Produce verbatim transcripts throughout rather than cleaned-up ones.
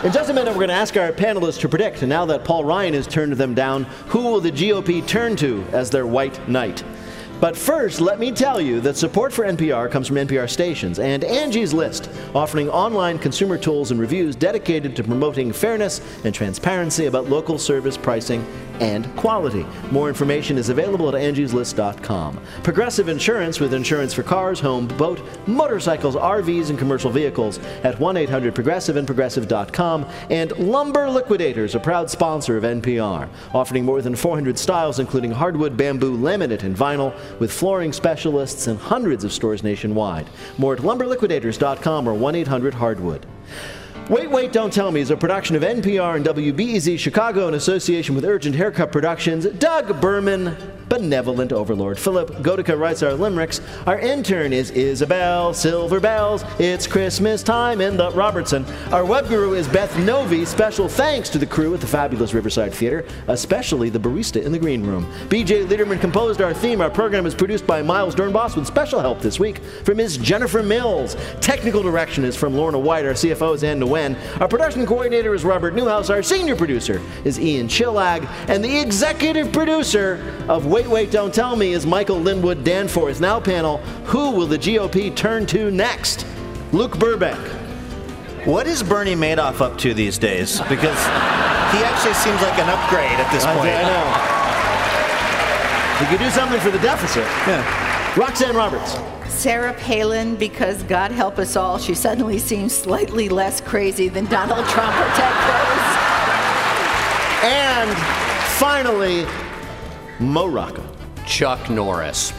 In just a minute, we're going to ask our panelists to predict, now that Paul Ryan has turned them down, who will the G O P turn to as their white knight? But first, let me tell you that support for N P R comes from N P R stations and Angie's List, offering online consumer tools and reviews dedicated to promoting fairness and transparency about local service pricing and quality. More information is available at angies list dot com. Progressive Insurance, with insurance for cars, home, boat, motorcycles, R Vs, and commercial vehicles at one eight hundred progressive and progressive dot com. And Lumber Liquidators, a proud sponsor of N P R, offering more than four hundred styles, including hardwood, bamboo, laminate, and vinyl, with flooring specialists in hundreds of stores nationwide. More at lumber liquidators dot com or one eight hundred hardwood. Wait, Wait, Don't Tell Me is a production of N P R and W B E Z Chicago in association with Urgent Haircut Productions. Doug Berman, benevolent overlord. Philip Gotica writes our limericks. Our intern is Isabel Silver Bells. It's Christmas time in the Robertson. Our web guru is Beth Novi. Special thanks to the crew at the fabulous Riverside Theater, especially the barista in the green room. B J Liederman composed our theme. Our program is produced by Miles Dernbos with special help this week from Miz Jennifer Mills. Technical direction is from Lorna White. Our C F O is Ann Nguyen. Our production coordinator is Robert Newhouse. Our senior producer is Ian Chillag. And the executive producer of Wait, Wait, Don't Tell Me is Michael Linwood Danforth. Now, panel, who will the G O P turn to next? Luke Burbank. What is Bernie Madoff up to these days? Because he actually seems like an upgrade at this point. I know. He could do something for the deficit. Yeah. Roxanne Roberts. Sarah Palin, because God help us all, she suddenly seems slightly less crazy than Donald Trump or Ted Cruz. And finally, Mo Rocca. Chuck Norris.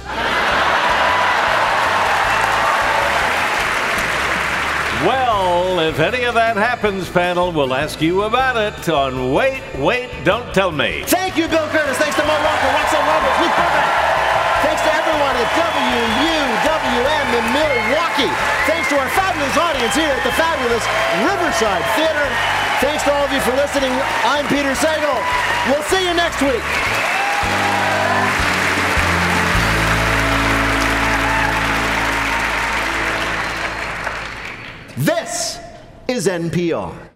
Well, if any of that happens, panel, we'll ask you about it on Wait, Wait, Don't Tell Me. Thank you, Bill Curtis. Thanks to Mo Rocca, Roxanne Roberts, Luke Burbank. Thanks to everyone at W U W M in Milwaukee. Thanks to our fabulous audience here at the fabulous Riverside Theater. Thanks to all of you for listening. I'm Peter Sagal. We'll see you next week. This is N P R.